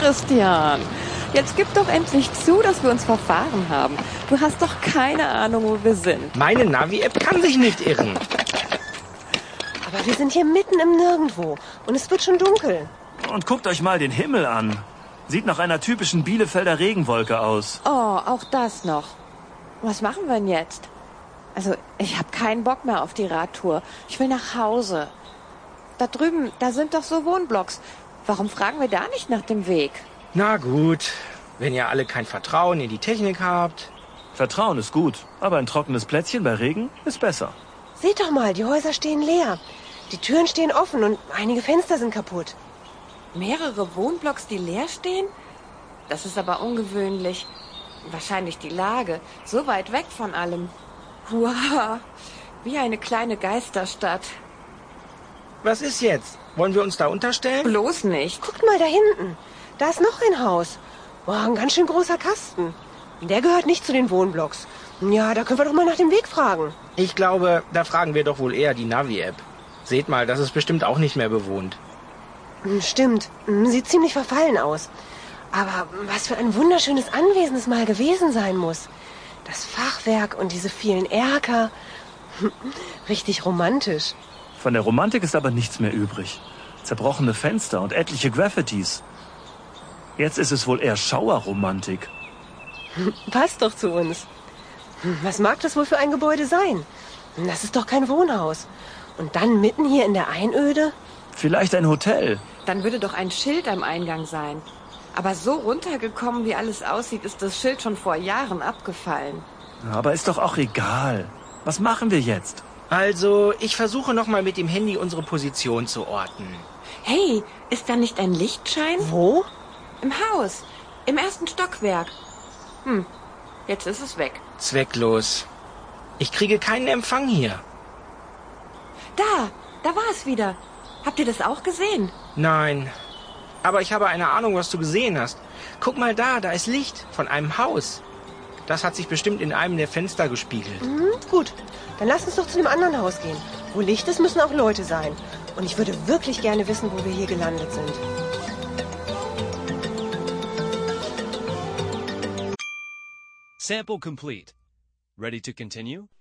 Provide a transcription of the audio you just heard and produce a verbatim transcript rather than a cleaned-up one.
Christian, jetzt gib doch endlich zu, dass wir uns verfahren haben. Du hast doch keine Ahnung, wo wir sind. Meine Navi-App kann sich nicht irren. Aber wir sind hier mitten im Nirgendwo und es wird schon dunkel. Und guckt euch mal den Himmel an. Sieht nach einer typischen Bielefelder Regenwolke aus. Oh, auch das noch. Was machen wir denn jetzt? Also, ich habe keinen Bock mehr auf die Radtour. Ich will nach Hause. Da drüben, da sind doch so Wohnblocks. Warum fragen wir da nicht nach dem Weg? Na gut, wenn ihr alle kein Vertrauen in die Technik habt. Vertrauen ist gut, aber ein trockenes Plätzchen bei Regen ist besser. Seht doch mal, die Häuser stehen leer. Die Türen stehen offen und einige Fenster sind kaputt. Mehrere Wohnblocks, die leer stehen? Das ist aber ungewöhnlich. Wahrscheinlich die Lage, so weit weg von allem. Wow, wie eine kleine Geisterstadt. Was ist jetzt? Wollen wir uns da unterstellen? Bloß nicht. Guckt mal da hinten. Da ist noch ein Haus. Wow, ein ganz schön großer Kasten. Der gehört nicht zu den Wohnblocks. Ja, da können wir doch mal nach dem Weg fragen. Ich glaube, da fragen wir doch wohl eher die Navi-App. Seht mal, das ist bestimmt auch nicht mehr bewohnt. Stimmt, sieht ziemlich verfallen aus. Aber was für ein wunderschönes Anwesen es mal gewesen sein muss. Das Fachwerk und diese vielen Erker. Richtig romantisch. Von der Romantik ist aber nichts mehr übrig. Zerbrochene Fenster und etliche Graffitis. Jetzt ist es wohl eher Schauerromantik. Passt doch zu uns. Was mag das wohl für ein Gebäude sein? Das ist doch kein Wohnhaus. Und dann mitten hier in der Einöde? Vielleicht ein Hotel. Dann würde doch ein Schild am Eingang sein. Aber so runtergekommen, wie alles aussieht, ist das Schild schon vor Jahren abgefallen. Aber ist doch auch egal. Was machen wir jetzt? Also, ich versuche nochmal mit dem Handy unsere Position zu orten. Hey, ist da nicht ein Lichtschein? Wo? Im Haus. Im ersten Stockwerk. Hm, jetzt ist es weg. Zwecklos. Ich kriege keinen Empfang hier. Da, da war es wieder. Habt ihr das auch gesehen? Nein. Aber ich habe eine Ahnung, was du gesehen hast. Guck mal da, da ist Licht von einem Haus. Das hat sich bestimmt in einem der Fenster gespiegelt. Mhm, gut, dann lass uns doch zu dem anderen Haus gehen. Wo Licht ist, müssen auch Leute sein. Und ich würde wirklich gerne wissen, wo wir hier gelandet sind. Sample complete. Ready to continue?